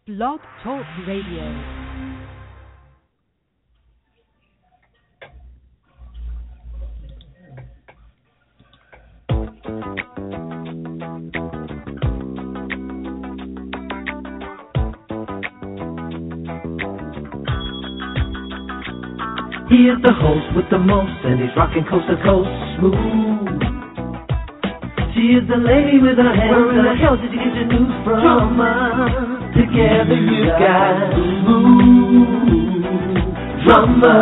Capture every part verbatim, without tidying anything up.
Blog Talk Radio. He is the host with the most, and he's rocking coast to coast smooth. She is the lady with her hands. Where in the hell did you get your news from? Drama. Together you got smooth drama.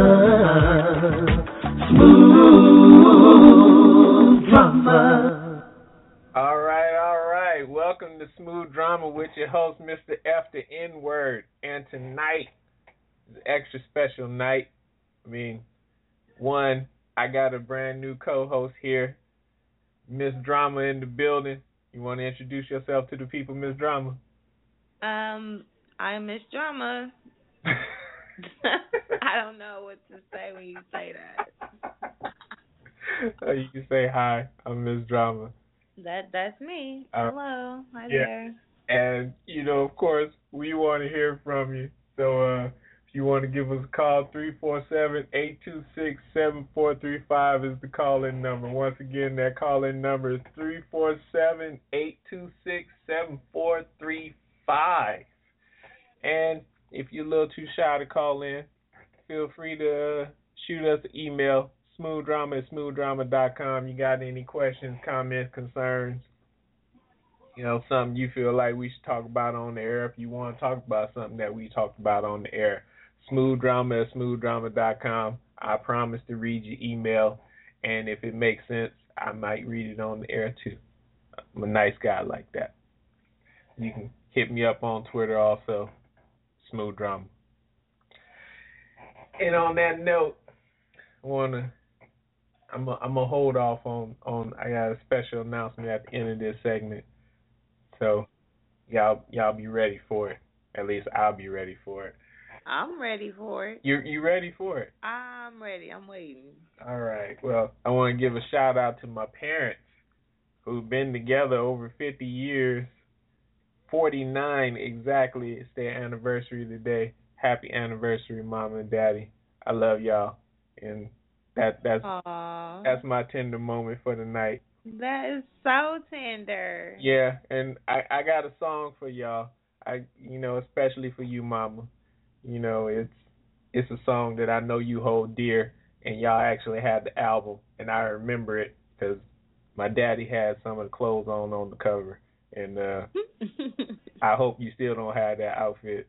Smooth drama. All right, all right. Welcome to Smooth Drama with your host, Mister F, the N-Word. And tonight is an extra special night. I mean, one, I got a brand new co-host here, Miss Drama in the building. You want to introduce yourself to the people, Miss Drama? Um, I'm Miss Drama. I don't know what to say when you say that. Oh, you can say hi. I'm Miss Drama. That that's me. Uh, Hello, hi yeah. there. And you know, of course, we want to hear from you. So, uh, if you want to give us a call, three four seven, eight two six, seven four three five is the call-in number. Once again, that call-in number is three four seven, eight two six, seven four three five. And if you're a little too shy to call in, feel free to shoot us an email, smoothdrama at smoothdrama dot com. You got any questions, comments, concerns, you know, something you feel like we should talk about on the air. If you want to talk about something that we talked about on the air, smoothdrama at smoothdrama dot com. I promise to read your email, and if it makes sense, I might read it on the air too. I'm a nice guy like that. You can hit me up on Twitter also, Smooth Drama. And on that note, I wanna, I'm a, I'm gonna hold off on on. I got a special announcement at the end of this segment, so y'all y'all be ready for it. At least I'll be ready for it. I'm ready for it. You you ready for it? I'm ready. I'm waiting. All right. Well, I want to give a shout out to my parents who've been together over fifty years. forty-nine exactly. It's their anniversary today. Happy anniversary, Mama and Daddy. I love y'all, and that that's Aww. that's my tender moment for the night. That is so tender. Yeah, and I, I got a song for y'all. I you know especially for you, Mama. You know it's it's a song that I know you hold dear, and y'all actually had the album, and I remember it because my daddy had some of the clothes on on the cover. And uh, I hope you still don't have that outfit.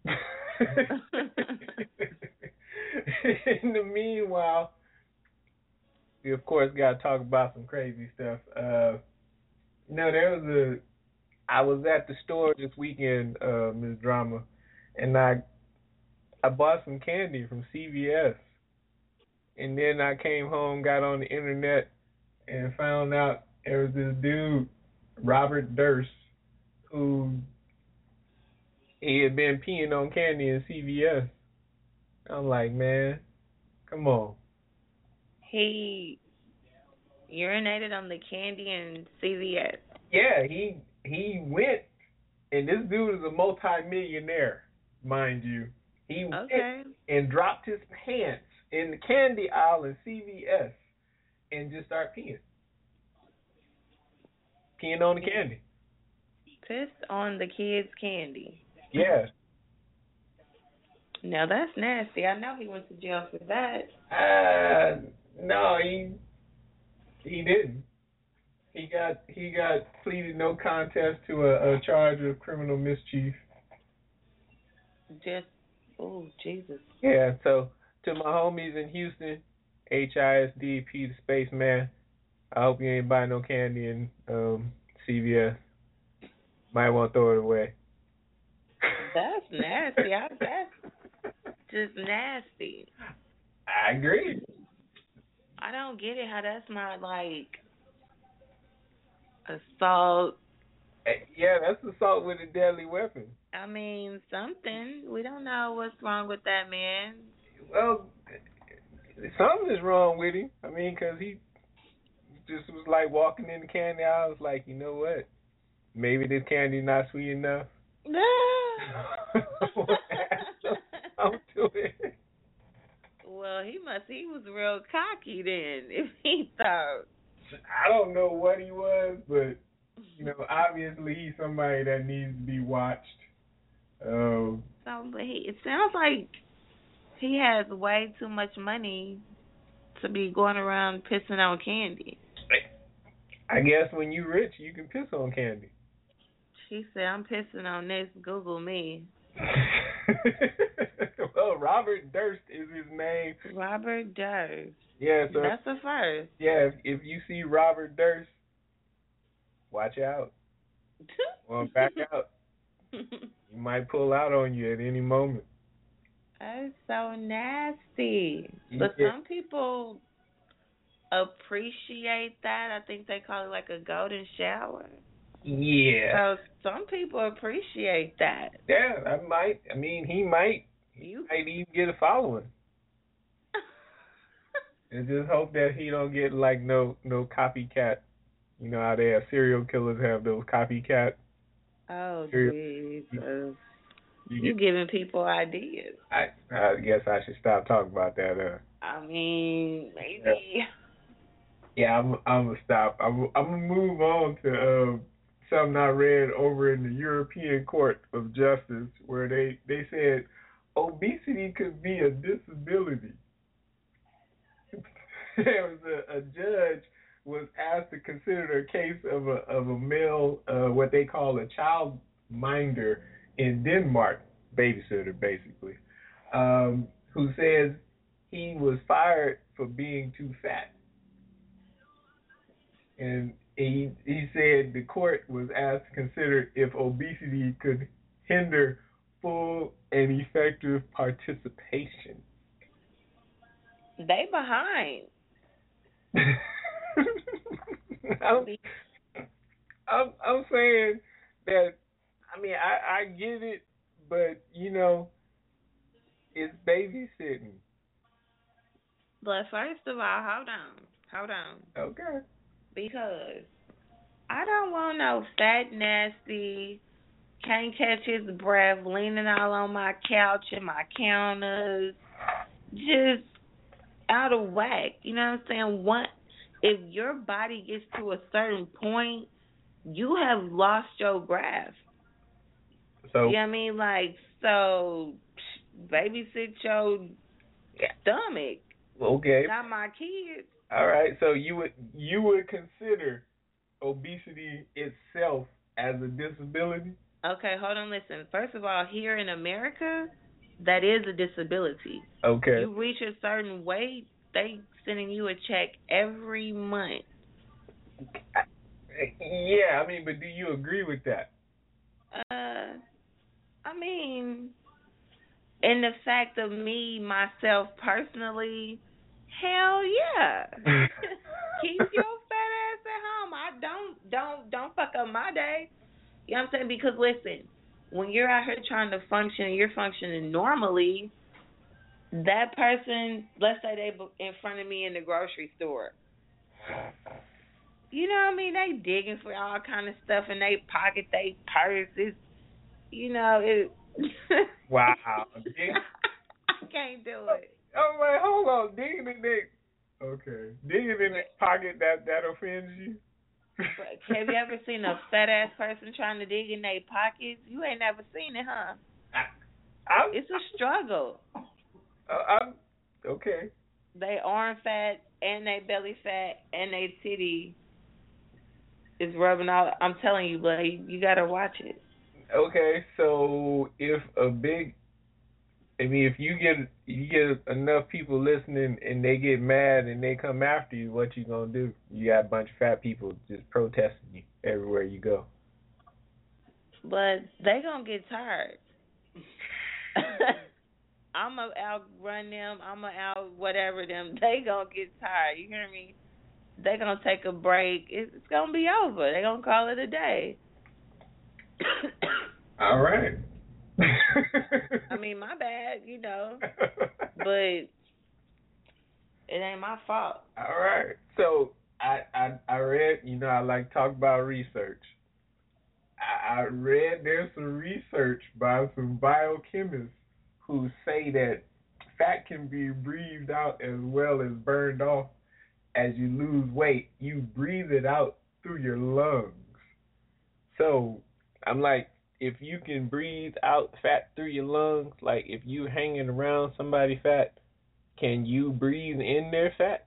In the meanwhile, we of course got to talk about some crazy stuff. Uh, you know, there was a. I was at the store this weekend, uh, Miz Drama, and I I bought some candy from C V S, and then I came home, got on the internet, and found out there was this dude, Robert Durst, who he had been peeing on candy in C V S. I'm like, man, come on. He urinated on the candy in C V S. Yeah, he he went, and this dude is a multi-millionaire, mind you. He okay. went and dropped his pants in the candy aisle in C V S and just started peeing. Peeing on the candy. Pissed on the kids' candy. Yeah. Now that's nasty. I know he went to jail for that. Uh, no, he he didn't. He got he got pleaded no contest to a, a charge of criminal mischief. Just oh Jesus. Yeah. So to my homies in Houston, H I S D P the Spaceman. I hope you ain't buying no candy in um, C V S. Might want to throw it away. That's nasty. I, that's just nasty. I agree. I don't get it how that's not like assault. Yeah, that's assault with a deadly weapon. I mean, something. We don't know what's wrong with that man. Well, something is wrong with him. I mean, because he just was like walking in the candy aisle. I was like, you know what? Maybe this candy's not sweet enough. he was real cocky then. If he thought. I don't know what he was, but you know, obviously he's somebody that needs to be watched. Um, so, but he, it sounds like he has way too much money to be going around pissing on candy. I guess when you rich, you can piss on candy. She said, I'm pissing on this. Google me. Well, Robert Durst is his name. Robert Durst. Yeah, so that's the first. Yeah, if, if you see Robert Durst, watch out. Well, back out. He might pull out on you at any moment. That's so nasty. But Yeah. some people appreciate that. I think they call it like a golden shower. Yeah. So some people appreciate that. Yeah, I might. I mean, he might. He You might even get a following. And just hope that he don't get like no no copycat. You know how they have serial killers have those copycat. Oh, serial, Jesus. You, you, you giving people ideas. I I guess I should stop talking about that. Uh. I mean, maybe. Yeah, yeah I'm I'm gonna stop. I'm I'm gonna move on to uh, something I read over in the European Court of Justice, where they they said obesity could be a disability. There was a, a judge was asked to consider a case of a of a male, uh, what they call a child minder in Denmark, babysitter basically, um, who says he was fired for being too fat, and he he said the court was asked to consider if obesity could hinder full and effective participation. They behind. I'm, I'm I'm saying that, I mean, I, I get it, but you know, it's babysitting. But first of all, hold on, hold on. Okay. Because I don't want no fat, nasty, can't catch his breath, leaning all on my couch and my counters, just out of whack. You know what I'm saying? What if your body gets to a certain point, you have lost your grasp. So, you know what I mean? Like, so babysit your stomach. Okay. Not my kids. All right. So you would you would consider obesity itself as a disability? Okay, hold on, listen. First of all, here in America, that is a disability. Okay. You reach a certain weight, they sending you a check every month. Yeah, I mean, but do you agree with that? Uh, I mean, in the fact of me, myself personally, hell yeah. Keep your fat ass at home. I don't, don't, don't fuck up my day. You know what I'm saying? Because listen, when you're out here trying to function and you're functioning normally, that person, let's say they in front of me in the grocery store, you know what I mean? They digging for all kind of stuff in they pocket, they purses. You know it. Wow. I can't do it. Oh wait, hold on. Digging in their okay, digging in their pocket, that that offends you? Have you ever seen a fat ass person trying to dig in their pockets? You ain't never seen it, huh? I, I, it's a struggle. Uh, I'm okay. They arm fat and they belly fat and they titty is rubbing out. I'm telling you, but you gotta watch it. Okay, so if a big, I mean, if you get you get enough people listening and they get mad and they come after you, what you gonna do? You got a bunch of fat people just protesting you everywhere you go. But they gonna get tired. I'm gonna outrun them. I'm gonna out whatever them. They gonna get tired. You hear me? They gonna take a break. It's, it's gonna be over. They gonna call it a day. All right. I mean, my bad, you know, but it ain't my fault. All right. So I I, I read, you know, I like to talk about research. I, I read there's some research by some biochemists who say that fat can be breathed out as well as burned off as you lose weight. You breathe it out through your lungs. So I'm like, if you can breathe out fat through your lungs, like if you hanging around somebody fat, can you breathe in their fat?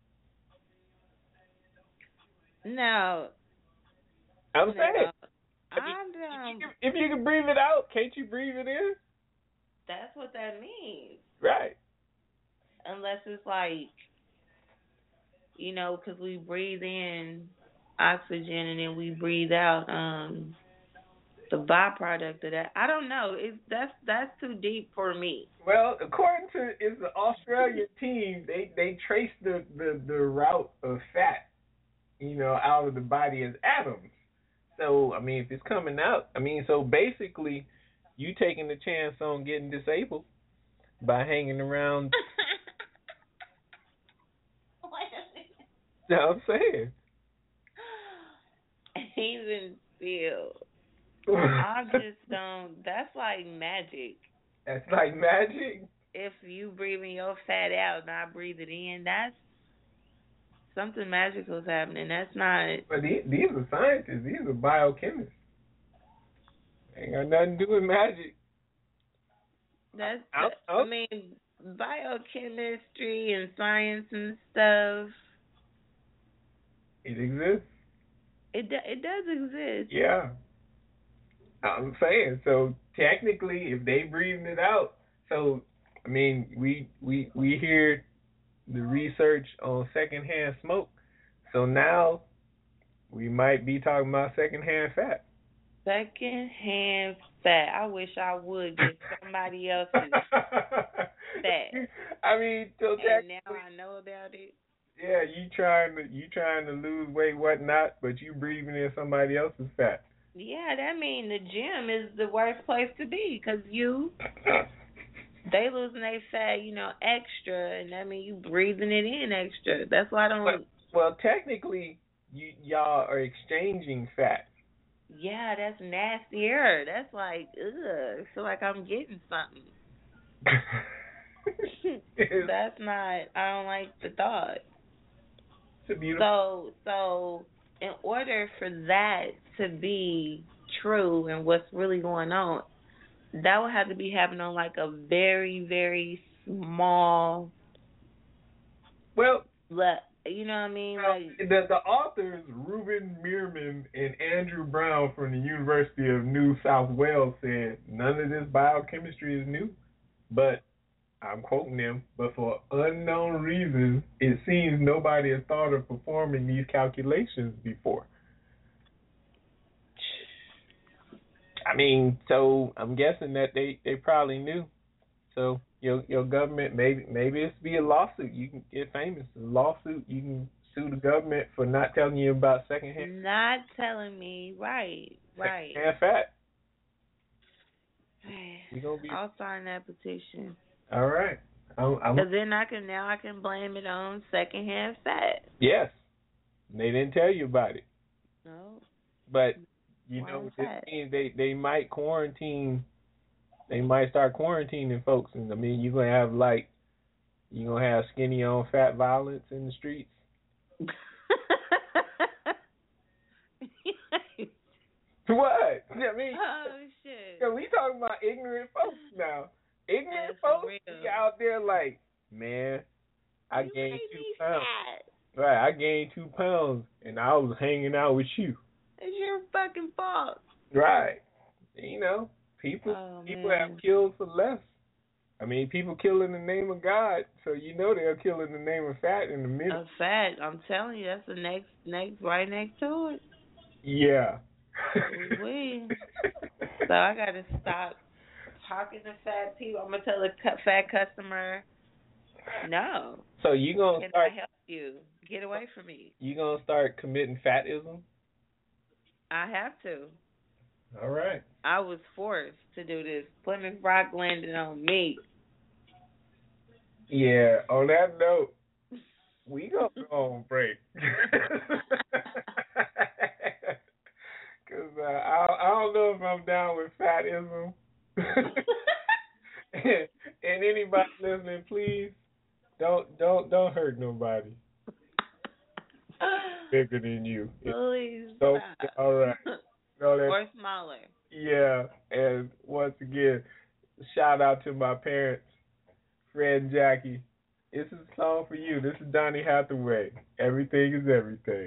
No. I'm no. saying. I don't. If you, can, if you can breathe it out, can't you breathe it in? That's what that means. Right. Unless it's like, you know, because we breathe in oxygen and then we breathe out um the byproduct of that. I don't know. It's that's that's too deep for me. Well, according to it's the Australian team, they they trace the, the, the route of fat, you know, out of the body as atoms. So I mean, if it's coming out, I mean, so basically, you taking the chance on getting disabled by hanging around. That's what I'm saying. Even still, I just don't. That's like magic. That's like magic. If you breathing your fat out and I breathe it in, that's something magical is happening. That's not. But these, these are scientists. These are biochemists. Ain't got nothing to do with magic. That's. I, I, I mean, biochemistry and science and stuff. It exists. It do, it does exist. Yeah. I'm saying, so technically, if they breathing it out, so I mean, we we we hear the research on secondhand smoke, so now we might be talking about secondhand fat. Secondhand fat. I wish I would get somebody else's fat. I mean, so and now I know about it. Yeah, you trying to you trying to lose weight, whatnot, but you breathing in somebody else's fat. Yeah, that means the gym is the worst place to be because you, they losing their fat, you know, extra, and that means you breathing it in extra. That's why I don't. Well, well technically, you y'all are exchanging fat. Yeah, that's nastier. That's like, ugh, I feel like I'm getting something. That's not. I don't like the thought. It's a beautiful. So, so in order for that to be true and what's really going on, that would have to be happening on like a very, very small. Well, le- you know what I mean? Well, like the the authors Reuben Meerman and Andrew Brown from the University of New South Wales said none of this biochemistry is new, but I'm quoting them, but for unknown reasons, it seems nobody has thought of performing these calculations before. I mean, so I'm guessing that they, they probably knew. So your your government, maybe maybe it's be a lawsuit. You can get famous. A lawsuit, you can sue the government for not telling you about secondhand. Not telling me, right, right. Secondhand fat. You gonna be? I'll sign that petition. All right. I'm, I'm, Cause then I can now I can blame it on secondhand fat. Yes. They didn't tell you about it. No. But you Why know, is this that? means they they might quarantine. They might start quarantining folks, and I mean, you're gonna have like, you're gonna have skinny on fat violence in the streets. What? I mean, oh shit. Cause we talking about ignorant folks now. Ignorant That's folks real. be out there like, man, I you gained made two me pounds. fat. Right, I gained two pounds, and I was hanging out with you. It's your fucking fault. Right. You know, people Oh, people man. have killed for less. I mean, people kill in the name of God, so you know they'll kill in the name of fat in a minute. A fat. I'm telling you, that's the next, next, right next to it. Yeah. Ooh-wee. So I gotta stop talking to fat people. I'm gonna tell the cu- fat customer, no. So you gonna Can start? I help you? Get away from me. You gonna start committing fatism? I have to. All right. I was forced to do this. Plymouth Rock landed on me. Yeah. On that note, we gonna go on break. Cause uh, I I don't know if I'm down with fatism. and and anybody listening, please don't don't don't hurt nobody bigger than you. Please So stop. all right. No, that, or smaller. Yeah, and once again, shout out to my parents, Fred and Jackie. This is a song for you. This is Donny Hathaway. Everything is everything.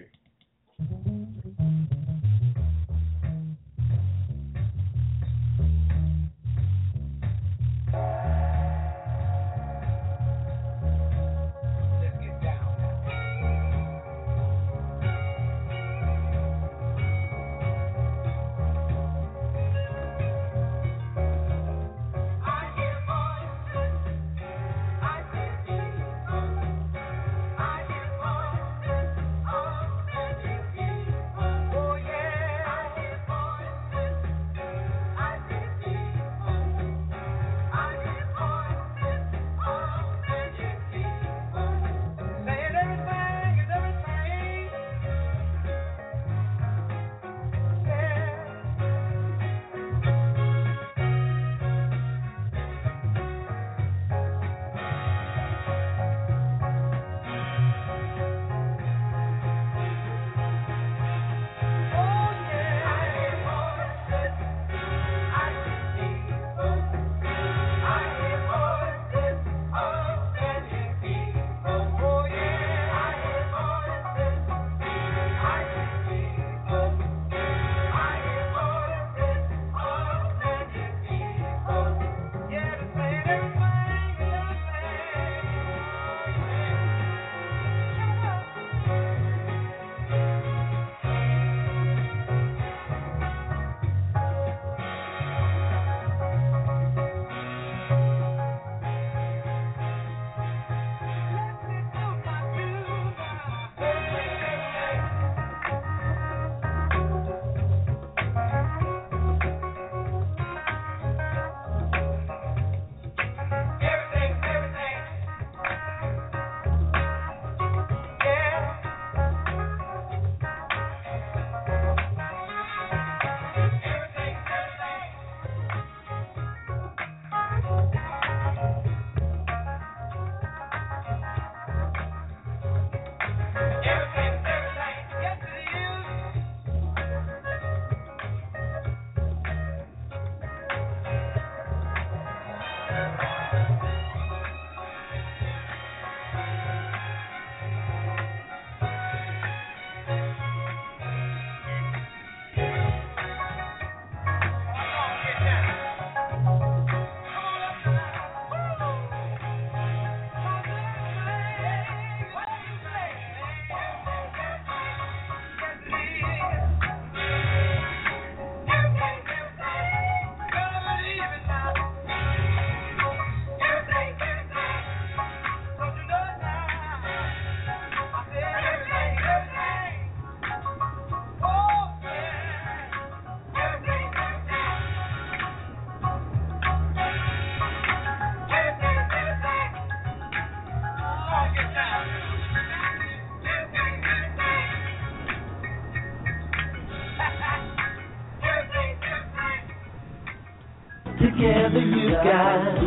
Together you got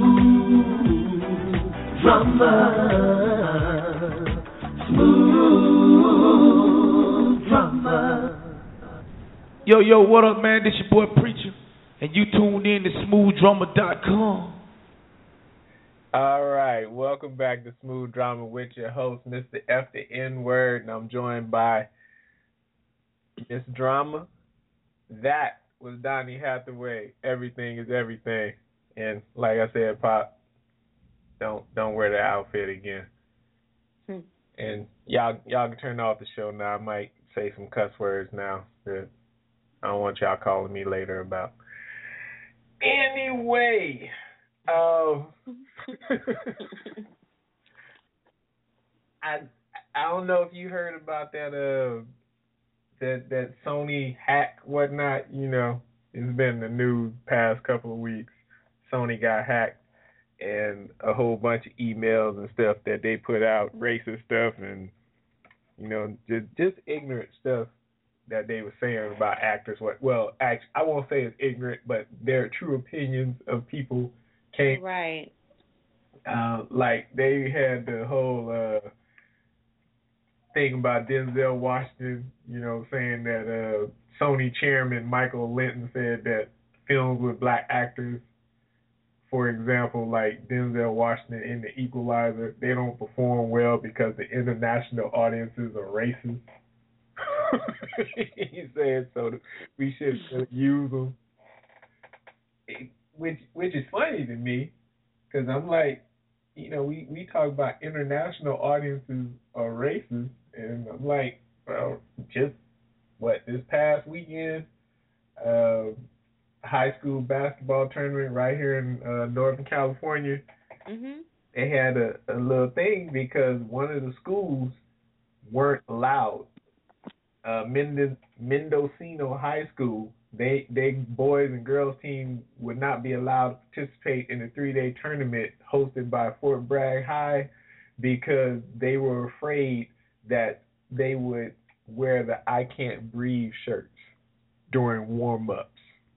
smooth drummer, smooth drummer. Yo, yo, what up, man? This your boy Preacher, and you tuned in to smooth drummer dot com. All right, welcome back to Smooth Drama with your host, Mister F the N Word, and I'm joined by Miss Drama. That was Donny Hathaway. Everything is everything, and like I said, Pop, don't don't wear the outfit again. Hmm. And y'all y'all can turn off the show now. I might say some cuss words now that I don't want y'all calling me later about. Anyway, um, I I don't know if you heard about that uh that that Sony hack whatnot. You know, it's been in the news past couple of weeks. Sony got hacked, and a whole bunch of emails and stuff that they put out, racist stuff, and you know, just just ignorant stuff that they were saying about actors. What? Well, act, I won't say it's ignorant, but their true opinions of people came right. Uh, like they had the whole uh, thing about Denzel Washington, you know, saying that uh, Sony chairman Michael Linton said that films with black actors, for example, like Denzel Washington in The Equalizer, they don't perform well because the international audiences are racist. He said so that we should use them, which which is funny to me, because I'm like, you know, we, we talk about international audiences are racist, and I'm like, well, just what this past weekend, uh, high school basketball tournament right here in uh, Northern California, Mhm. they had a, a little thing because one of the schools weren't allowed. Uh, Mend- Mendocino High School, they they boys and girls team would not be allowed to participate in a three day tournament hosted by Fort Bragg High because they were afraid that they would wear the I Can't Breathe shirts during warm ups.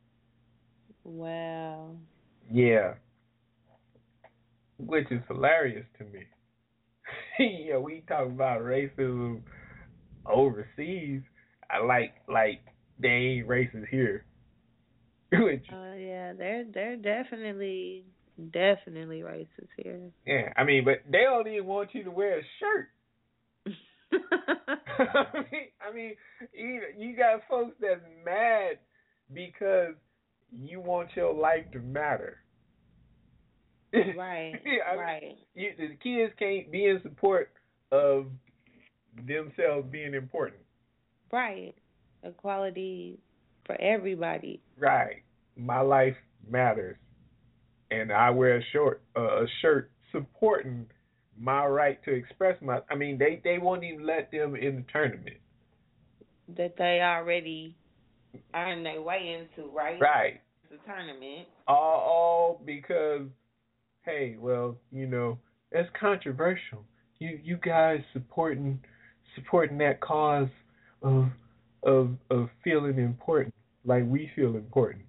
Wow. Yeah, which is hilarious to me. Yeah, we talk about racism overseas. I like like they ain't racist here. Which, Oh yeah, they're they're definitely definitely racist here. yeah, I mean, but they don't even want you to wear a shirt. I mean, I mean, you, you got folks that's mad because you want your life to matter. Right, I mean, right. you, the kids can't be in support of themselves being important. Right. Equality for everybody. Right. My life matters, and I wear a short uh, a shirt supporting my right to express my. I mean, they they won't even let them in the tournament. That they already earned their way into, right? Right. The tournament. All all because, hey, well, you know, that's controversial. You you guys supporting supporting that cause of of of feeling important, like we feel important.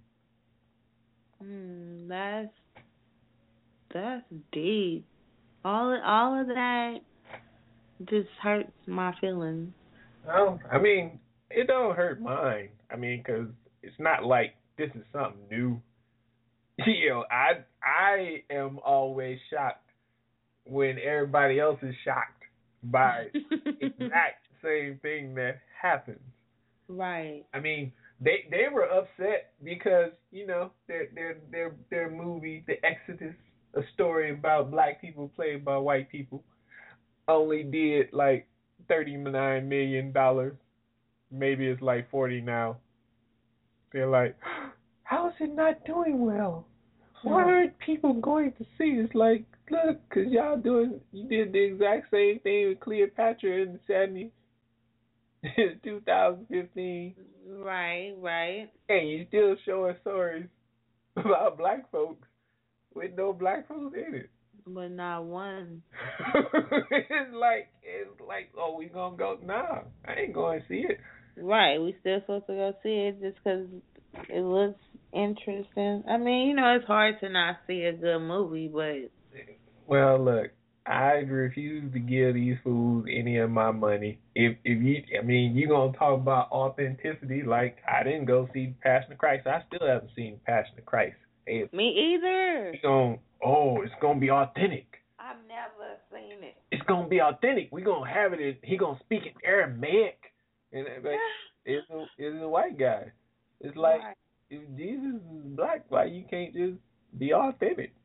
Hmm, that's that's deep. All all of that just hurts my feelings. Well, I mean, it don't hurt mine. I mean, 'cause it's not like this is something new. You know, I I am always shocked when everybody else is shocked by exact same thing that happens. Right. I mean, they they were upset because, you know, their their their their movie, The Exodus, a story about black people played by white people, only did like thirty nine million dollars. Maybe it's like forty now. They're like, how is it not doing well? Why aren't people going to see? It's like, look, cause y'all doing, you did the exact same thing with Cleopatra in the seventies, two thousand fifteen. Right, right. And you still showing stories about black folks with no black folks in it. But not one. It's like, it's like, oh, we gonna go? Nah, I ain't going to see it. Right, we still supposed to go see it just 'cause it looks interesting. I mean, you know, it's hard to not see a good movie, but Well, look, I refuse to give these fools any of my money. If if you, I mean, you gonna talk about authenticity? Like, I didn't go see Passion of Christ. I still haven't seen Passion of Christ. Hey, me either. we gonna, oh, it's gonna be authentic. I've never seen it. It's gonna be authentic. We gonna have it. In, he gonna speak in Aramaic, and like, it's a it's a white guy. It's like, Right. if Jesus is black, why you can't just be authentic?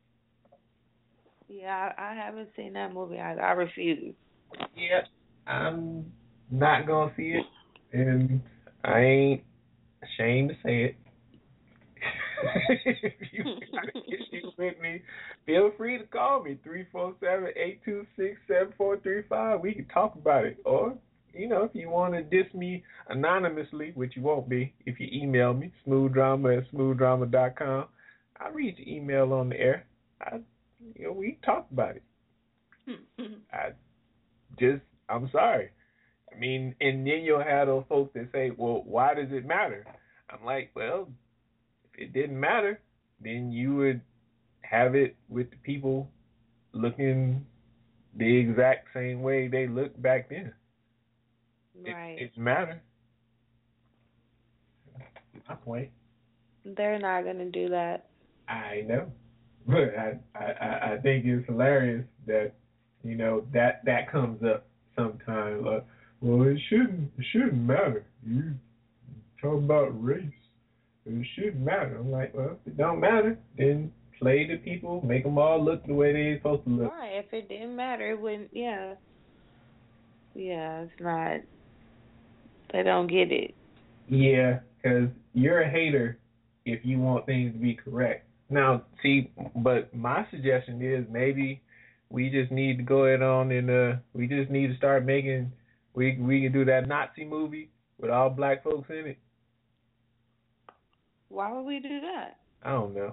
Yeah, I, I haven't seen that movie. I, I refuse. Yeah, I'm not gonna see it, and I ain't ashamed to say it. If you got an issue with me, feel free to call me, three four seven, eight two six, seven four three five. We can talk about it. Or, you know, if you want to diss me anonymously, which you won't be, if you email me, smoothdrama at smoothdrama dot com, I'll read your email on the air. I, you know, we can talk about it. I just, I'm sorry. I mean, and then you'll have those folks that say, well, why does it matter? I'm like, well, if it didn't matter, then you would have it with the people looking the exact same way they looked back then. Right. It, it matters. My point. They're not gonna do that. I know, but I, I I think it's hilarious that you know that that comes up sometimes. Like, well, it shouldn't it shouldn't matter. You talk about race. It shouldn't matter. I'm like, well, if it don't matter, then play the people, make them all look the way they're supposed to look. Right. If it didn't matter, it wouldn't. Yeah. Yeah. It's not. They don't get it. Yeah, because you're a hater if you want things to be correct. Now, see, but my suggestion is maybe we just need to go ahead on and uh, we just need to start making. We we can do that Nazi movie with all black folks in it. Why would we do that? I don't know.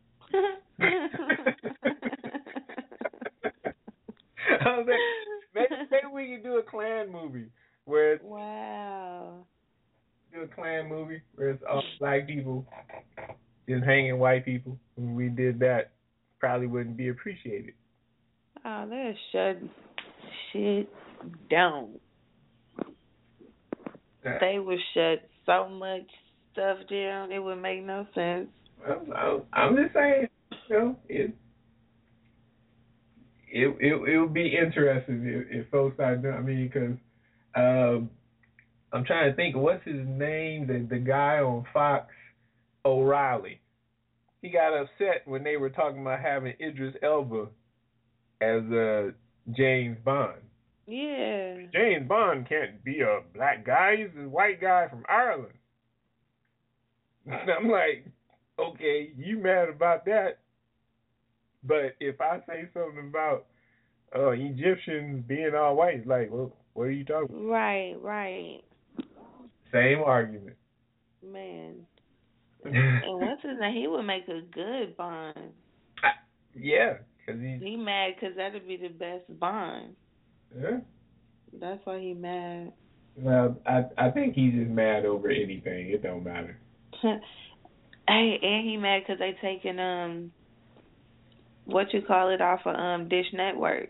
I was like, maybe, maybe we can do a Klan movie where it's, wow. do a Klan movie where it's all black people just hanging white people. When we did that, probably wouldn't be appreciated. Oh, they're shut shit down. Uh, They would shut so much stuff down, it would make no sense. Well, I'm just saying, you know, it it it it would be interesting if, if folks start doing. I mean, because um, I'm trying to think, what's his name? The the guy on Fox, O'Reilly. He got upset when they were talking about having Idris Elba as uh, James Bond. Yeah. James Bond can't be a black guy. He's a white guy from Ireland. I'm like, okay, you mad about that. But if I say something about uh, Egyptians being all white, it's like, well, what are you talking about? Right, right. Same argument. Man. And what's his name? He would make a good Bond. I, yeah, because he's... He mad because that would be the best Bond. Yeah. That's why he mad. Well, I I think he's just mad over anything. It don't matter. Hey, and he mad because they taking um, what you call it off of um Dish Network,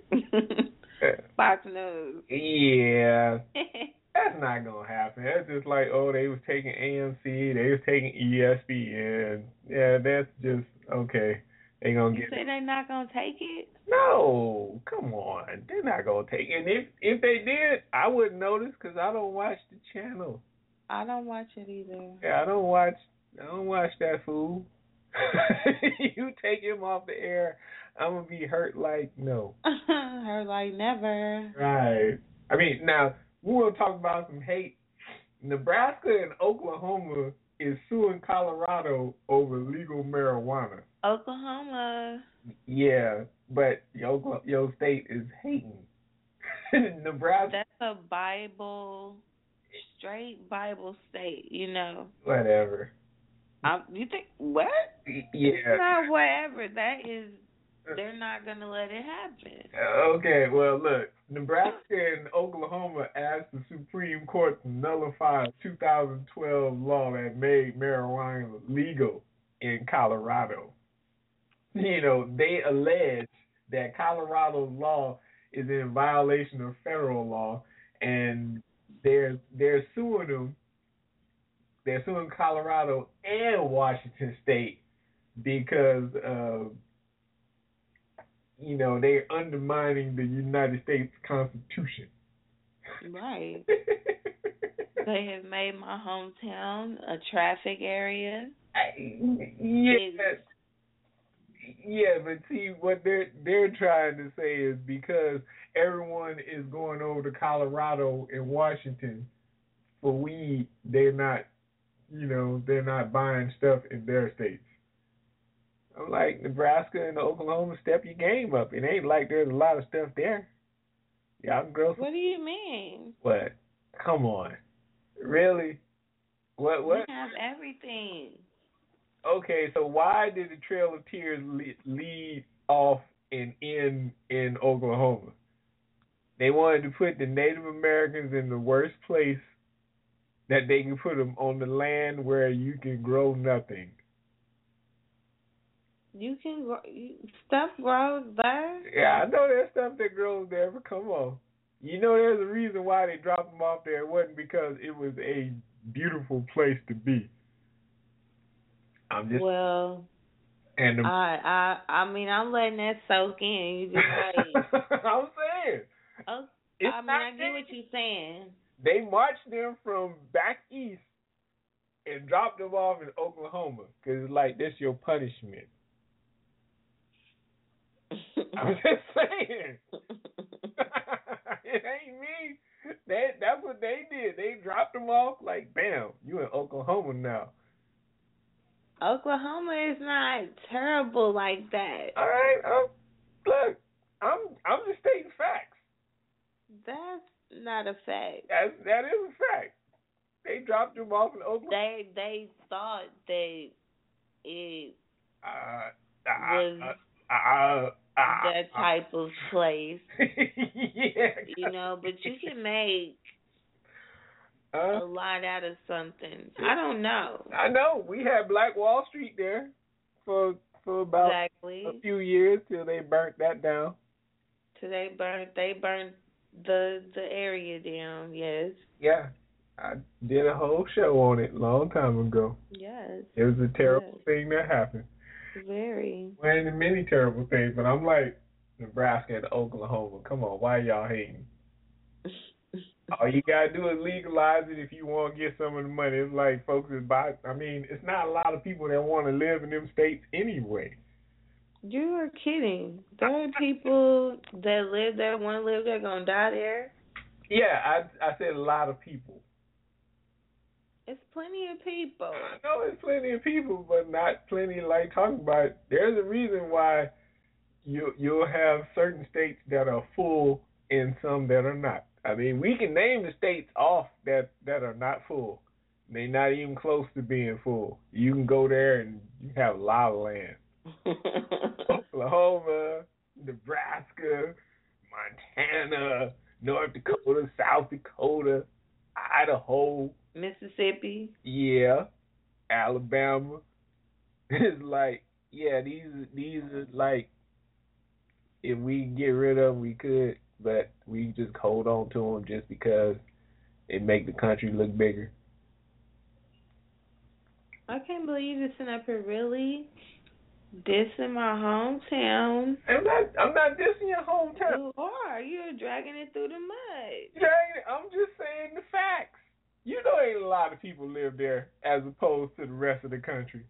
Fox News. Yeah, that's not gonna happen. That's just like, oh, they was taking A M C, they was taking E S P N. Yeah, that's just okay. They gonna you get. say it. they not gonna take it? No, come on, they're not gonna take it. And if if they did, I wouldn't notice because I don't watch the channel. I don't watch it either. Yeah, I don't watch. I don't watch that fool. You take him off the air, I'm gonna be hurt like no. Hurt like never. Right. I mean, now we want to talk about some hate. Nebraska and Oklahoma is suing Colorado over legal marijuana. Oklahoma. Yeah, but your your state is hating. Nebraska. That's a Bible, straight Bible state, you know. Whatever. Um, you think what? Yeah. It's not whatever. That is, they're not gonna let it happen. Okay, well look, Nebraska and Oklahoma asked the Supreme Court to nullify a two thousand twelve law that made marijuana legal in Colorado. You know, they allege that Colorado's law is in violation of federal law, and they're they're suing them. They're suing Colorado and Washington State because, uh, you know, they're undermining the United States Constitution. Right. They have made my hometown a traffic area. I, yeah, yeah, but see what they're they're trying to say is because everyone is going over to Colorado and Washington for weed, they're not. You know, they're not buying stuff in their states. I'm like, Nebraska and Oklahoma, step your game up. It ain't like there's a lot of stuff there. Y'all can grow some. What do you mean? What? Come on. Really? What? What? We have everything. Okay, so why did the Trail of Tears lead, lead off and end in Oklahoma? They wanted to put the Native Americans in the worst place that they can put them on the land where you can grow nothing. You can grow, you, stuff grows there. Yeah, I know there's stuff that grows there, but come on. You know there's a reason why they dropped them off there. It wasn't because it was a beautiful place to be. I'm just well. And the, I I I mean I'm letting that soak in. You just like I'm saying. Oh, It's I mean not I get what you're saying. They marched them from back east and dropped them off in Oklahoma because it's like this your punishment. I'm just saying. It ain't me. They, that's what they did. They dropped them off like, bam, you in Oklahoma now. Oklahoma is not terrible like that. All right, um, look, I'm I'm just stating facts. That's not a fact. That's that is a fact. They dropped them off in Oklahoma. They they thought that it uh, was uh, uh, uh, that type of place. Yeah, you know, but you can make uh, a lot out of something. I don't know. I know. We had Black Wall Street there for for about exactly. a few years till they burnt that down. Till they burnt they burnt the the area down. Yes. Yeah. I did a whole show on it a long time ago. Yes. It was a terrible yes. thing that happened. Very. One of the many terrible things, but I'm like, Nebraska and Oklahoma, come on, why y'all hating? All you gotta do is legalize it if you want to get some of the money. It's like folks is buy. I mean, it's not a lot of people that want to live in them states anyway. You are kidding. There are people that live there, want to live there, gonna die there. Yeah, I I said a lot of people. It's plenty of people. I know it's plenty of people, but not plenty like talking about it. There's a reason why you you'll have certain states that are full and some that are not. I mean, we can name the states off that, that are not full. They're not even close to being full. You can go there and you have a lot of land. Oklahoma, Nebraska, Montana, North Dakota, South Dakota, Idaho, Mississippi. Yeah, Alabama. It's like, yeah, these these are like, if we get rid of them, we could, but we just hold on to them just because it make the country look bigger. I can't believe you just sitting up here really dissing my hometown. I'm not. I'm not dissing your hometown. You are. You're dragging it through the mud. Dragging it. I'm just saying the facts. You know, ain't a lot of people live there as opposed to the rest of the country.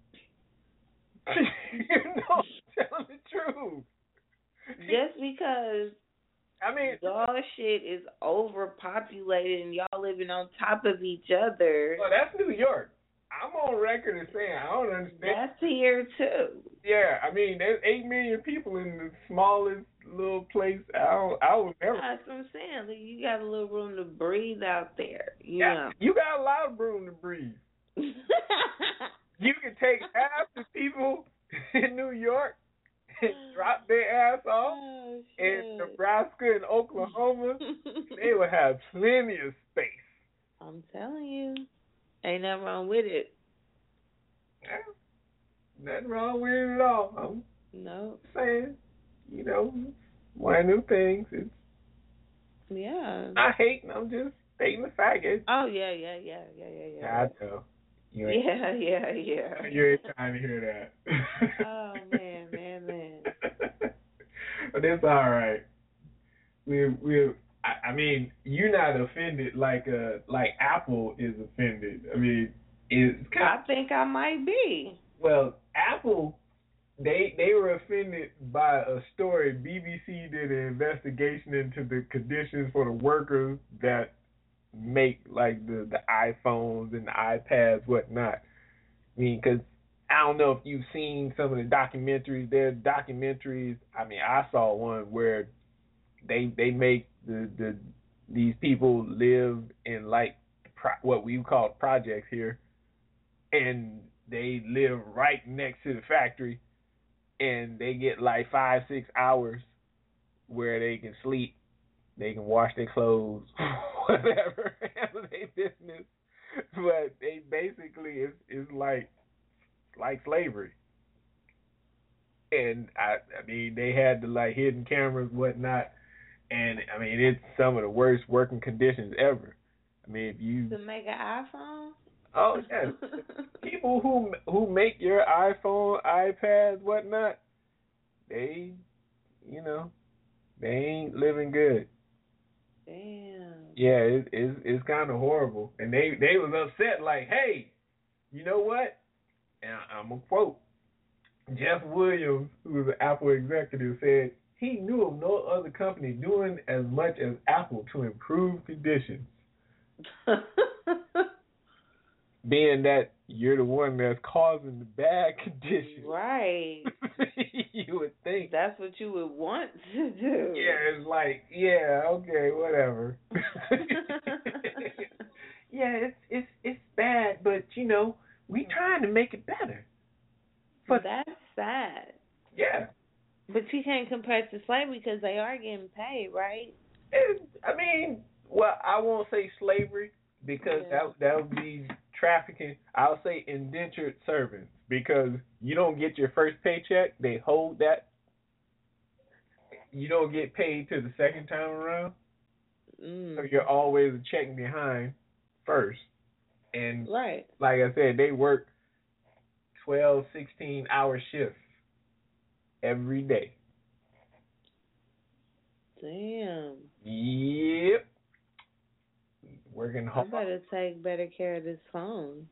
You know, I'm telling the truth. Just because I mean, y'all shit is overpopulated and y'all living on top of each other. Well, that's New York. I'm on record as saying I don't understand. That's here too. Yeah, I mean, there's eight million people in the smallest little place. I don't, I would never. That's what I'm saying. Like, you got a little room to breathe out there. You yeah, know. You got a lot of room to breathe. You can take half the people in New York and drop their ass off oh, in Nebraska and Oklahoma. They would have plenty of space. I'm telling you. Ain't nothing wrong with it. Yeah, nothing wrong with it at all. I'm no. saying, you know, one of them things. It's yeah. not hating. I'm just stating the fact. It's, oh yeah, yeah, yeah, yeah, yeah, yeah. I know. You ain't, yeah, yeah, yeah. You ain't trying to hear that. oh man, man, man. But it's all right. We we. I, I mean, you're not offended like uh like Apple is offended. I mean, it's kind of, I think I might be. Well, Apple, they they were offended by a story. B B C did an investigation into the conditions for the workers that make like the, the iPhones and the iPads, whatnot. I mean, because I don't know if you've seen some of the documentaries. There's documentaries. I mean, I saw one where they they make the the these people live in like pro, what we call projects here, and they live right next to the factory, and they get like five six hours where they can sleep, they can wash their clothes, whatever, handle their business, but they basically it's it's like like slavery. and I, I mean, they had the like hidden cameras, whatnot, and I mean, it's some of the worst working conditions ever. I mean, if you to make an iPhone. Oh yes, people who who make your iPhone, iPads, whatnot, they, you know, they ain't living good. Damn. Yeah, it, it's it's kind of horrible, and they they was upset like, hey, you know what? And I'm gonna quote Jeff Williams, who was an Apple executive, said he knew of no other company doing as much as Apple to improve conditions. Being that you're the one that's causing the bad conditions. Right. You would think. That's what you would want to do. Yeah, it's like, yeah, okay, whatever. Yeah, it's it's it's bad, but you know, we trying to make it better. But that's sad. Yeah. But you can't compare it to slavery because they are getting paid, right? It, I mean, well, I won't say slavery because Yeah. that that would be trafficking. I'll say indentured servants because you don't get your first paycheck, they hold that. You don't get paid till the second time around, Mm. so you're always a check behind first. And Right. like I said, they work twelve, sixteen hour shifts every day. Damn. Yep. Working I hard. better take better care of this phone.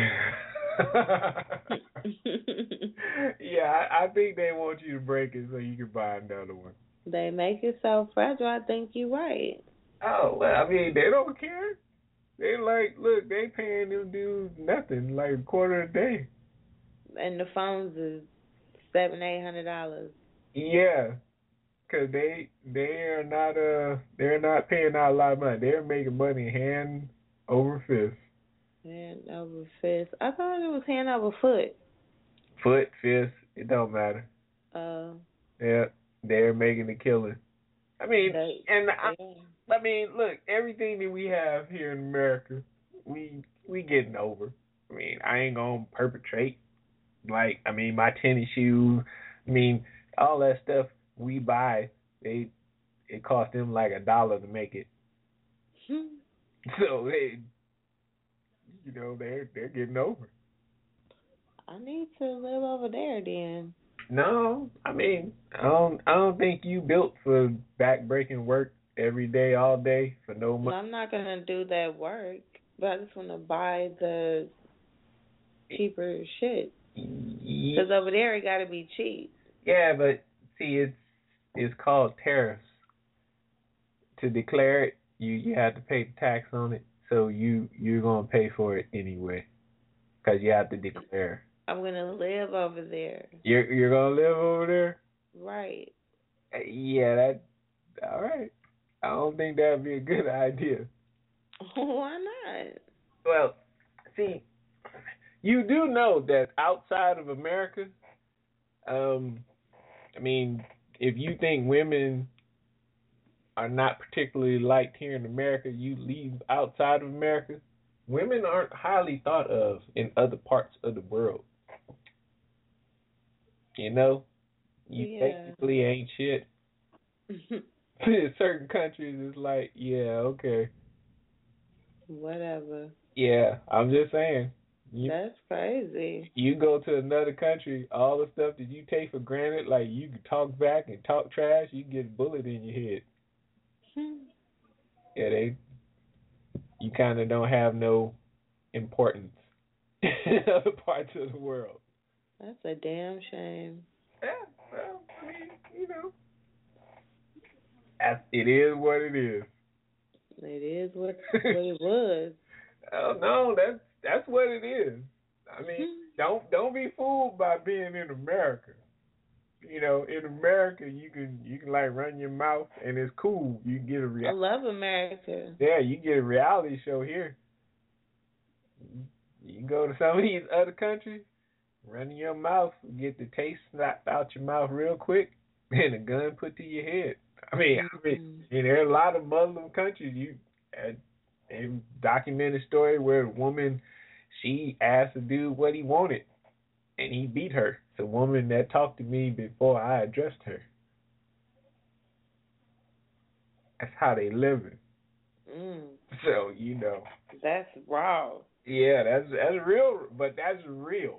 Yeah, I, I think they want you to break it so you can buy another one. They make it so fragile. I think you're right. Oh, well, I mean, they don't care. They like, look, they paying them dudes nothing, like a quarter a day. And the phones is seven, eight hundred dollars. Yeah, cause they they are not uh they're not paying out a lot of money. They're making money hand over fist. Hand over fist. I thought it was hand over foot. Foot, fist, it don't matter. Uh. Yeah, they're making a killing. I mean, They, and I, yeah. I mean, look, everything that we have here in America, we we getting over. I mean, I ain't gonna perpetrate. Like, I mean, my tennis shoes. I mean, all that stuff we buy, they it cost them like a dollar to make it. So they, you know, they're they're getting over. I need to live over there then. No, I mean, I don't I don't think you built for backbreaking work every day, all day for no Well, money. I'm not gonna do that work, but I just want to buy the cheaper shit. Because over there it got to be cheap. Yeah, but see, it's it's called tariffs. To declare it, you you have to pay the tax on it, so you you're gonna pay for it anyway, because you have to declare. I'm gonna live over there. You're you're gonna live over there? Right. Uh, Yeah, that all right. I don't think that'd be a good idea. Why not? Well, see, you do know that outside of America, um, I mean, if you think women are not particularly liked here in America, you leave outside of America, women aren't highly thought of in other parts of the world. You know, you Yeah. basically ain't shit. In certain countries, it's like, yeah, okay. Whatever. Yeah, I'm just saying. You, That's crazy. you go to another country, all the stuff that you take for granted, like you can talk back and talk trash, you get a bullet in your head. Yeah, they, you kind of don't have no importance in other parts of the world. That's a damn shame. Yeah, well, I mean, you know, that's, it is what it is. It is what, what it was. Oh no, that's that's what it is. I mean, don't don't be fooled by being in America. You know, in America, you can you can like run your mouth and it's cool. You get a I reality. love America. Yeah, you get a reality show here. You can go to some of these other countries, run your mouth, get the taste snapped out your mouth real quick, and a gun put to your head. I mean, I mean, you know, there are a lot of Muslim countries. You, uh, they documented a story where a woman, she asked the dude what he wanted, and he beat her. It's a woman that talked to me before I addressed her. That's how they living. Mm. So, you know. That's raw. Yeah, that's that's real, but that's real.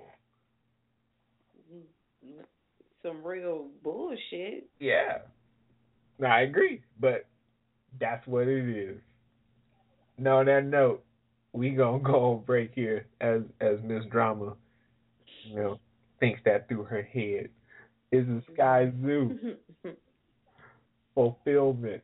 Some real bullshit. Yeah. No, I agree, but that's what it is. Now, on that note, we gonna go on break here as as Miss Drama, you know, thinks that through her head. This is Sky Zoo. Fulfillment.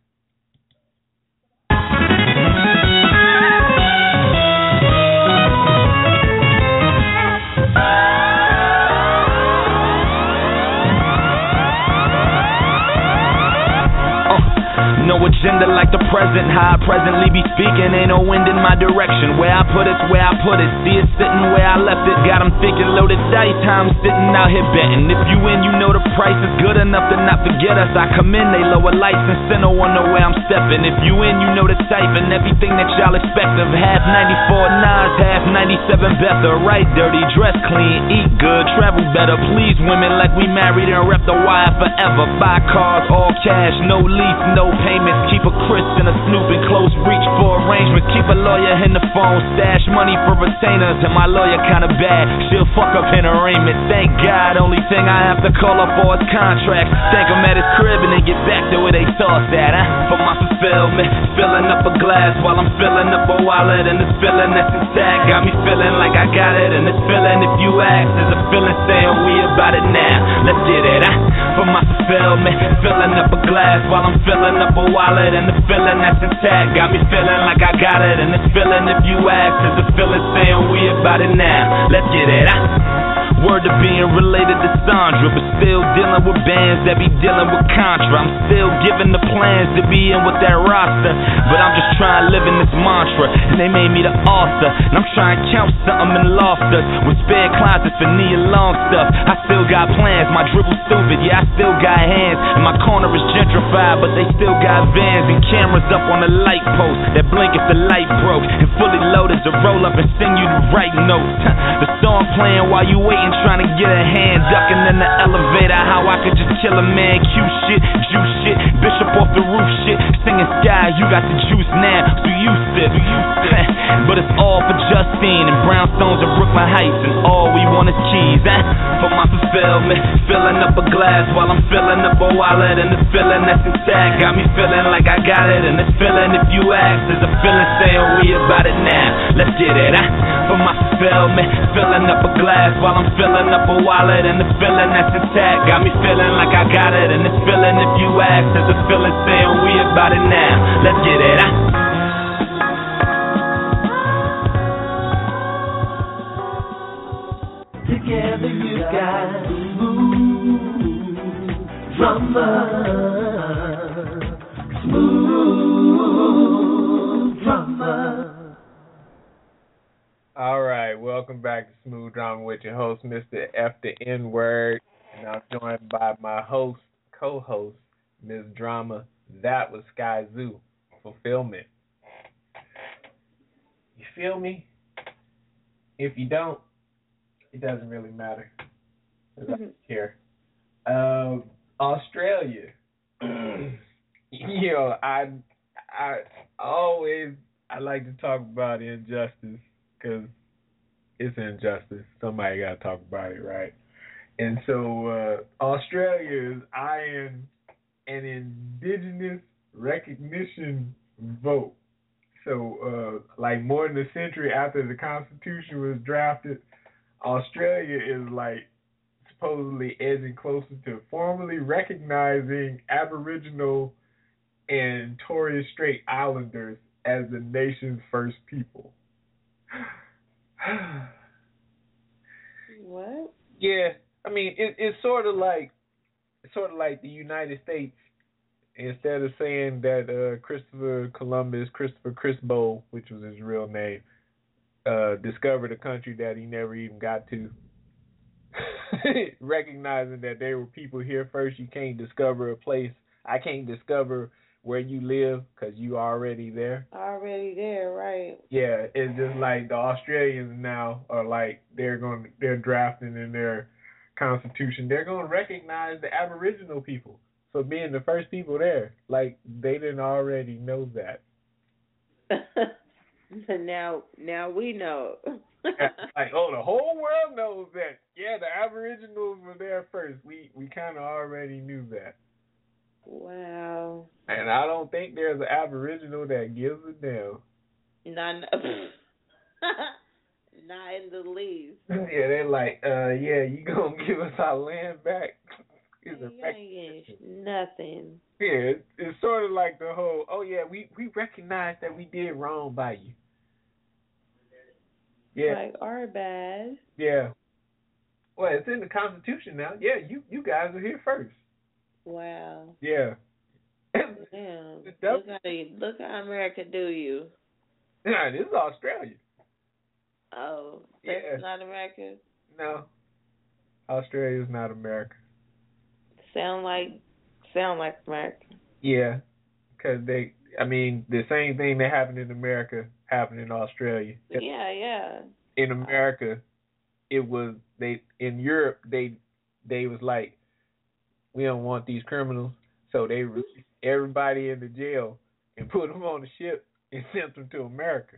No agenda like the present, how I presently be speaking. Ain't no wind in my direction. Where I put it's where I put it. See it sitting where I left it. Got 'em thinking loaded dice. Time sitting out here betting. If you win, you know the price is good enough to not forget us. I come in, they lower lights and send no one know where I'm stepping. If you in, you know the type and everything that y'all expect of. Half ninety-four nines, half ninety-seven better. Right, dirty, dress clean, eat good, travel better. Please women like we married and rep the wire forever. Buy cars, all cash, no lease, no payment. Keep a Chris and a Snoop in close reach for arrangements. Keep a lawyer in the phone, stash money for retainers. And my lawyer kinda bad, she'll fuck up an arraignment. Thank God, only thing I have to call up for is contracts. Thank him at his crib and then get back to where they tossed at, huh? For my fulfillment, filling up a glass while I'm filling up a wallet. And this feeling that's intact got me feeling like I got it. And this feeling, if you ask, is a feeling saying we about it now. Let's get it, huh? For my fulfillment, filling up a glass while I'm filling up a wallet. And the feeling that's intact got me feeling like I got it. And this feeling, if you ask, is a feeling saying we about it now. Let's get it, huh? Word to being related to Sandra, but still dealing with bands that be dealing with Contra. I'm still giving the plans to be in with that roster, but I'm just trying to live in this mantra. And they made me the author, and I'm trying to count something in lofters with spare closets for knee and long stuff. I still got plans, my dribble stupid, yeah I still got hands, and my corner is gentrified, but they still got vans and cameras up on the light post that blink if the light broke, and fully loaded to roll up and send you the right notes. The song playing while you waiting, trying to get a hand, ducking in the elevator. How I could just kill a man, cute shit, juice shit, Bishop off the roof shit, singing Sky, you got the juice now, so you sip, you sip. But it's all for Justine and brownstones in Brooklyn Heights, and all we want is keys, eh? For my fulfillment, filling up a glass while I'm filling up a wallet. And this feeling that's intact got me feeling like I got it. And this feeling, if you ask, is a feeling saying we about it now. Let's get it, eh? For my fulfillment, filling up a glass while I'm filling up a wallet. And the feeling that's intact got me feeling like I got it. And this feeling, if you ask, is a feeling saying we about it now. Let's get it, eh? Together you got smooth drama, smooth drama. All right, welcome back to Smooth Drama with your host, Mister F the N Word, and I'm joined by my host, co-host, Miz Drama. That was Sky Zoo, Fulfillment. You feel me? If you don't, it doesn't really matter. I don't care. Um, Australia. You know, I, I always I like to talk about injustice because it's injustice. Somebody got to talk about it, right? And so uh, Australia is eyeing an indigenous recognition vote. So, uh, like more than a century after the Constitution was drafted, Australia is like supposedly edging closer to formally recognizing Aboriginal and Torres Strait Islanders as the nation's first people. What? Yeah, I mean it, it's sort of like it's sort of like the United States. Instead of saying that uh, Christopher Columbus, Christopher Crispo, which was his real name, uh, discovered a country that he never even got to, recognizing that there were people here first. You can't discover a place. I can't discover where you live because you already there. Already there, right? Yeah, it's just like the Australians now are like they're going they're drafting in their constitution. They're going to recognize the Aboriginal people for being the first people there. Like they didn't already know that. now, now we know. Like, oh, the whole world knows that. Yeah, the Aboriginals were there first. We we kind of already knew that. Wow. And I don't think there's an Aboriginal that gives a damn. Not, not in the least. Yeah, they're like, uh, yeah, you gonna give us our land back? It's a you ain't getting nothing. Yeah, it's, it's sort of like the whole, oh yeah, we, we recognize that we did wrong by you. Yeah. Like our bad. Yeah. Well, it's in the Constitution now. Yeah, you, you guys are here first. Wow. Yeah. Damn. Look how, look how America do you. Yeah, this is Australia. Oh, that's yeah. not America? No. Australia's not America. Sound like, sound like America. Yeah, because they, I mean, the same thing that happened in America happened in Australia. Yeah, yeah. In America, it was, they, in Europe, they, they was like, we don't want these criminals, so they released everybody in the jail and put them on the ship and sent them to America.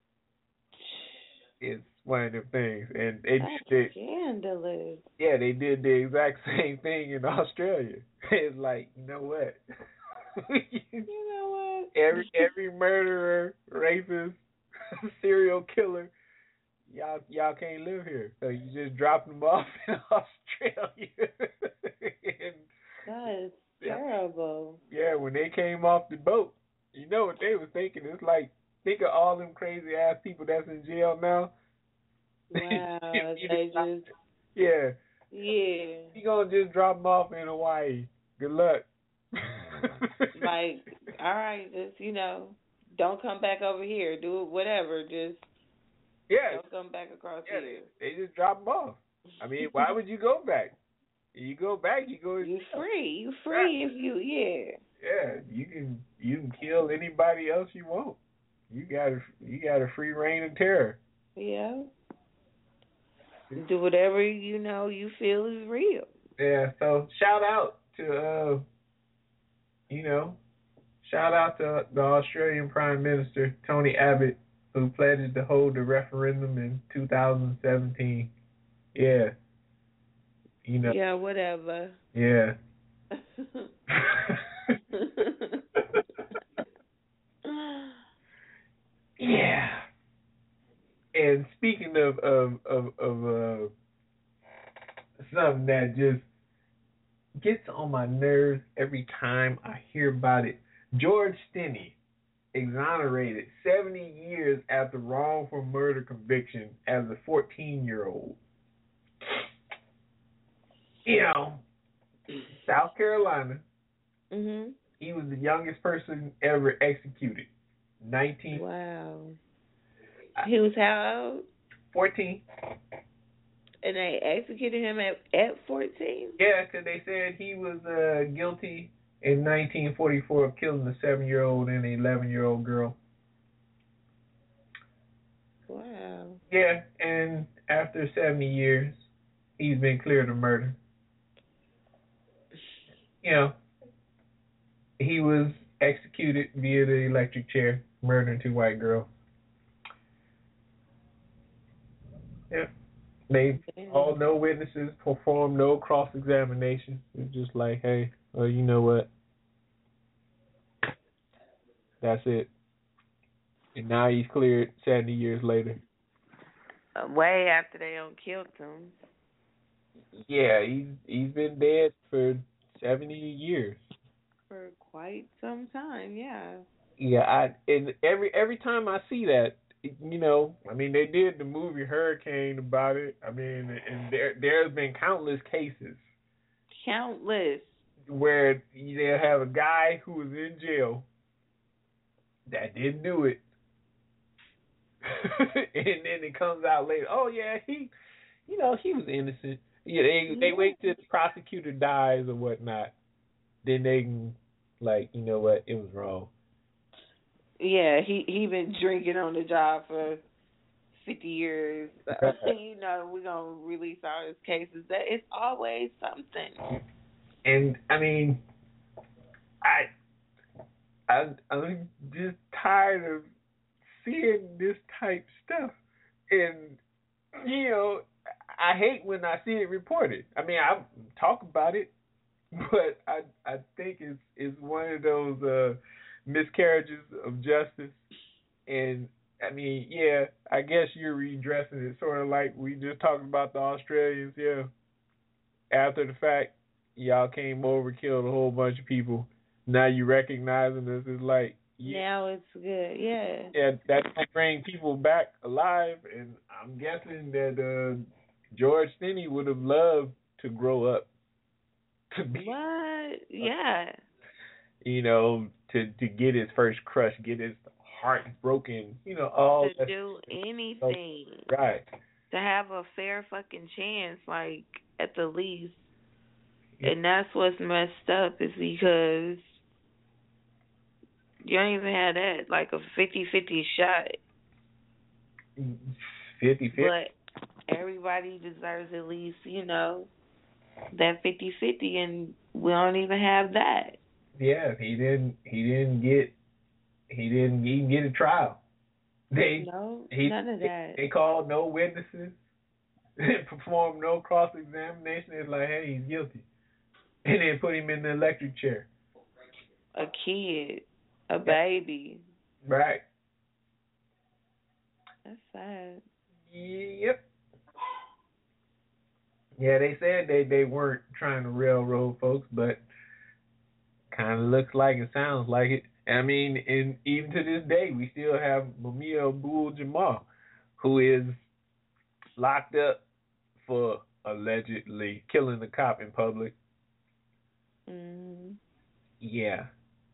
It's one of the things, and they That's did scandalous. Yeah, they did the exact same thing in Australia. It's like, you know what? You know what? Every every murderer, rapist, serial killer, y'all y'all can't live here, so you just drop them off in Australia. And, that is terrible. Yeah, when they came off the boat, you know what they was thinking? It's like, think of all them crazy ass people that's in jail now. Wow, they just yeah yeah. You gonna just drop them off in Hawaii? Good luck. Like, all right, just you know, don't come back over here. Do it, whatever. Just yeah, don't come back across yeah, here. They, they just drop them off. I mean, why would you go back? You go back, you go. You free. You free if you yeah. Yeah, you can you can kill anybody else you want. You got a, you got a free reign of terror. Yeah. Do whatever you know you feel is real. Yeah. So shout out to uh, you know, shout out to the Australian Prime Minister Tony Abbott, who pledged to hold the referendum in two thousand seventeen. Yeah. You know. Yeah, whatever. Yeah. Yeah. And speaking of of of, of uh, something that just gets on my nerves every time I hear about it, George Stinney exonerated seventy years after wrongful murder conviction as a fourteen-year-old. You know, South Carolina. Mhm. He was the youngest person ever executed. Nineteen. Wow. He was how old? Fourteen. And they executed him at at fourteen. Yeah, because they said he was uh, guilty in nineteen forty-four of killing a seven-year-old and an eleven-year-old girl. Wow. Yeah, and after seventy years, he's been cleared of murder. You know, he was executed via the electric chair, murdering two white girls. Yeah. They all no witnesses, performed no cross-examination. It's just like, hey, well, you know what? That's it. And now he's cleared seventy years later. Uh, way after they done killed him. Yeah, he's he's been dead for seventy years. For quite some time, yeah. Yeah, I and every every time I see that, you know, I mean, they did the movie Hurricane about it. I mean, and there there's been countless cases. Countless. Where they have a guy who was in jail that didn't do it, and then it comes out later. Oh yeah, he, you know, he was innocent. Yeah, they they wait till the prosecutor dies or whatnot, then they can like, you know what, it was wrong. Yeah, he he been drinking on the job for fifty years. So, you know, we're gonna release all his cases. That it's always something. And I mean, I, I I'm just tired of seeing this type stuff, and you know, I hate when I see it reported. I mean, I talk about it, but I I think it's it's one of those uh, miscarriages of justice. And I mean, yeah, I guess you're redressing it, sort of like we just talked about the Australians. Yeah, after the fact, y'all came over, killed a whole bunch of people. Now you recognizing this is like, yeah, now it's good. Yeah. Yeah, that can bring people back alive, and I'm guessing that uh, George Stinney would have loved to grow up to be what? Yeah. You know, to to get his first crush, get his heart broken, you know, all to that do anything. Right. To have a fair fucking chance, like, at the least. And that's what's messed up is because you don't even have that, like a fifty-fifty shot. fifty-fifty But everybody deserves at least, you know, that fifty-fifty, and we don't even have that. Yeah, he didn't. He didn't get. He didn't even get a trial. They no he, none of that. They, they called no witnesses. Performed no cross examination. It's like, hey, he's guilty, and then put him in the electric chair. A kid, a baby. Right. That's sad. Yep. Yeah, they said they, they weren't trying to railroad folks, but kind of looks like it, sounds like it. I mean, and even to this day, we still have Mumia Abu-Jamal, who is locked up for allegedly killing a cop in public. Mm. Yeah.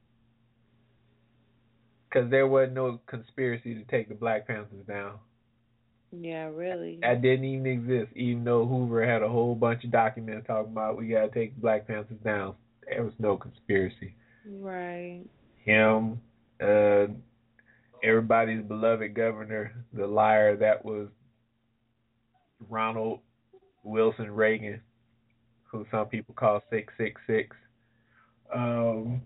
Because there was no conspiracy to take the Black Panthers down. Yeah, really. That didn't even exist, even though Hoover had a whole bunch of documents talking about we got to take the Black Panthers down. There was no conspiracy. Right. Him, uh, everybody's beloved governor, the liar that was Ronald Wilson Reagan, who some people call six six six. Um,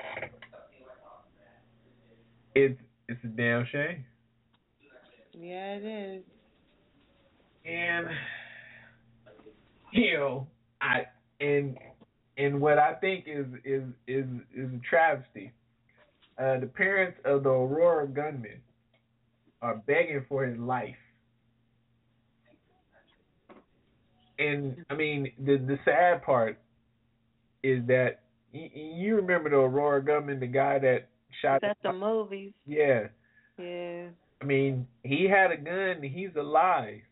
it's it's a damn shame. Yeah, it is. And you know, I and and what I think is is is is a travesty. Uh, the parents of the Aurora gunman are begging for his life. And I mean, the the sad part is that y- you remember the Aurora gunman, the guy that shot. That's the movies. Yeah. Yeah. I mean, he had a gun. He's alive.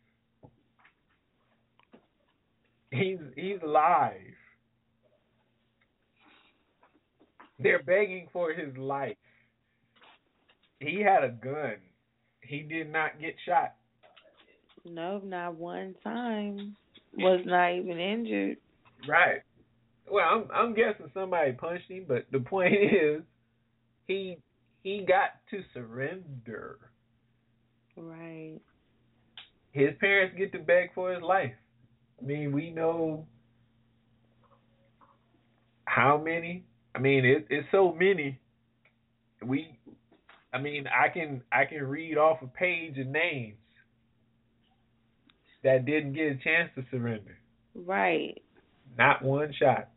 He's he's alive. They're begging for his life. He had a gun. He did not get shot. No, not one time. Was not even injured. Right. Well, I'm I'm guessing somebody punched him, but the point is, he he got to surrender. Right. His parents get to beg for his life. I mean, we know how many. I mean, it, it's so many. We, I mean, I can I can read off a page of names that didn't get a chance to surrender. Right. Not one shot.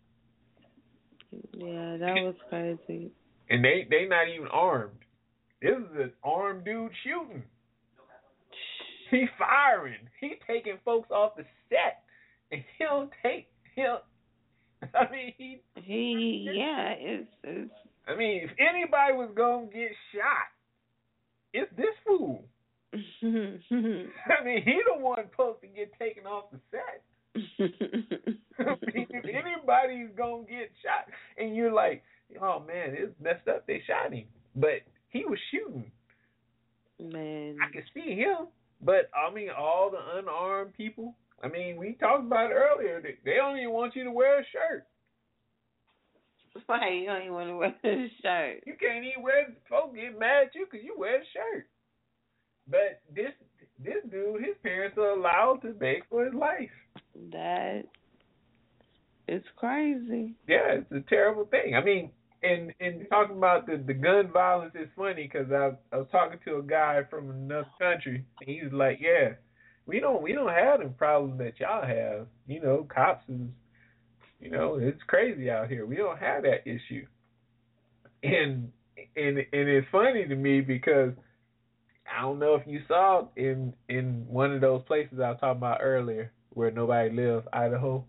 Yeah, that was crazy. And they they not even armed. This is an armed dude shooting. He firing. He taking folks off the set, and he don't take him. I mean, he. He yeah, it's it's. I mean, if anybody was gonna get shot, it's this fool. I mean, he the one supposed to get taken off the set. I mean, if anybody's gonna get shot, and you're like, oh man, it's messed up. They shot him, but he was shooting. Man, I can see him, but I mean, all the unarmed people. I mean, we talked about it earlier. They don't even want you to wear a shirt. Right, you don't even want to wear a shirt. You can't even wear. Folks get mad at you because you wear a shirt. But this this dude, his parents are allowed to beg for his life. That is crazy. Yeah, it's a terrible thing. I mean, and and talking about the, the gun violence is funny because I, I was talking to a guy from another country, and he was like, "Yeah, we don't we don't have the problem that y'all have. You know, cops is, you know, it's crazy out here. We don't have that issue." And and and it's funny to me because I don't know if you saw in in one of those places I was talking about earlier where nobody lives, Idaho.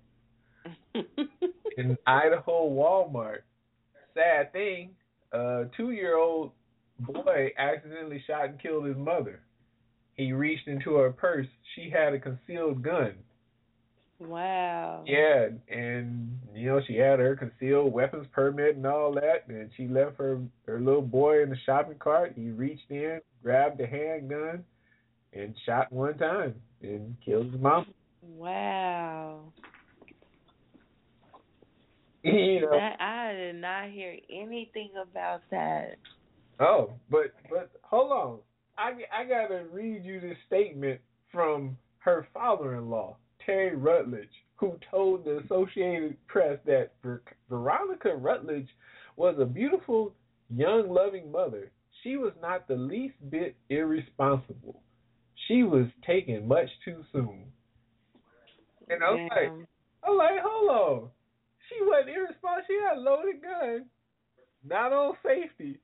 In Idaho Walmart, sad thing, a two-year-old boy accidentally shot and killed his mother. He reached into her purse. She had a concealed gun. Wow. Yeah, and, you know, she had her concealed weapons permit and all that, and she left her, her little boy in the shopping cart. He reached in, grabbed the handgun, and shot one time and killed his mom. Wow. You know. That, I did not hear anything about that. Oh, but but hold on. I, I got to read you this statement from her father-in-law, Terry Rutledge, who told the Associated Press that Ver- Veronica Rutledge was a beautiful, young, loving mother. She was not the least bit irresponsible. She was taken much too soon. And I was like, I'm like, hold on. She wasn't irresponsible. She had a loaded gun, not on safety,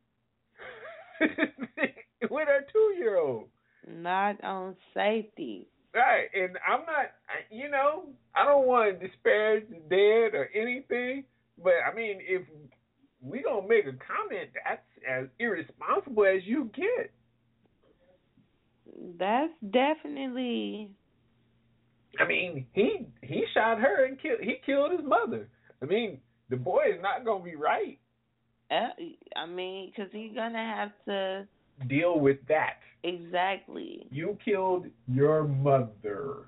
with her two-year-old. Not on safety. Right, and I'm not, you know, I don't want to disparage the dead or anything, but, I mean, if we don't make a comment, that's as irresponsible as you get. That's definitely... I mean, he he shot her and killed, he killed his mother. I mean, the boy is not going to be right. Uh, I mean, because he's going to have to... deal with that. Exactly. You killed your mother.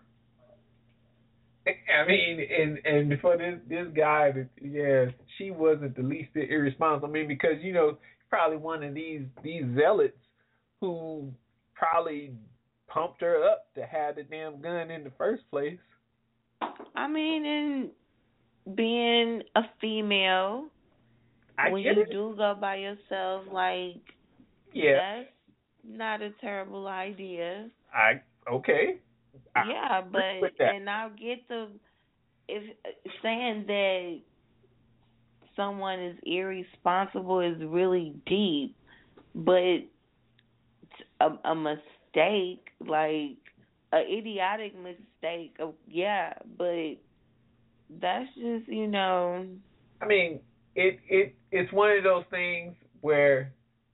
I mean, and and for this this guy, yes, she wasn't the least bit irresponsible. I mean, because, you know, probably one of these these zealots who probably pumped her up to have the damn gun in the first place. I mean, and being a female, I when get you it. do go by yourself, like, yeah, that's not a terrible idea. I okay. I yeah, but and I'll get the if saying that someone is irresponsible is really deep, but a, a mistake, like an idiotic mistake, of, yeah, but that's just, you know. I mean, it it it's one of those things where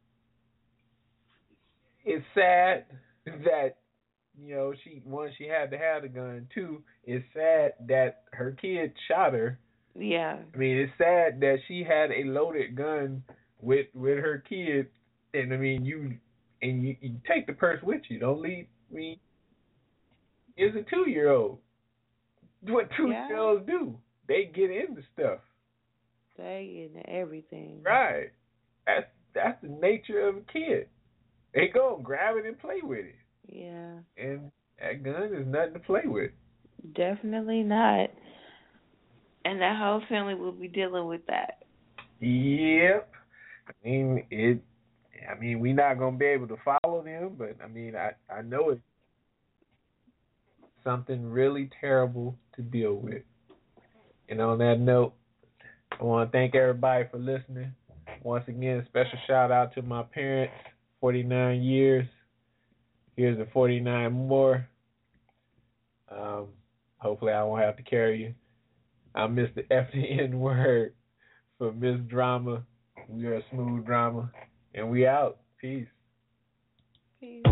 it's sad that, you know, she one, she had to have the gun. Two, it's sad that her kid shot her. Yeah. I mean, it's sad that she had a loaded gun with with her kid, and I mean, you and you, you take the purse with you. Don't leave. I mean, it's a two year old. What two year olds do? They get into stuff. They into everything. Right. That's that's the nature of a kid. They go and grab it and play with it. Yeah. And that gun is nothing to play with. Definitely not. And that whole family will be dealing with that. Yep. I mean, it. I mean, we're not gonna be able to follow them, but I mean, I I know it's something really terrible to deal with. And on that note, I want to thank everybody for listening. Once again, special shout out to my parents. forty-nine years. Here's a forty-nine more. Um, hopefully I won't have to carry you. I'm Mister F the N word for Miss Drama. We are Smooth Drama. And we out. Peace. Peace.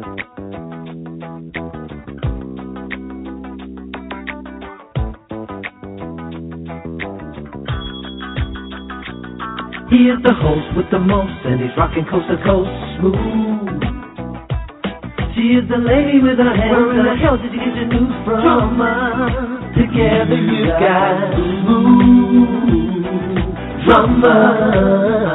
He is the host with the most, and he's rocking coast to coast smooth. She is the lady with her hands. Where in the hell did you get your news from? Drama. Together you got smooth drama.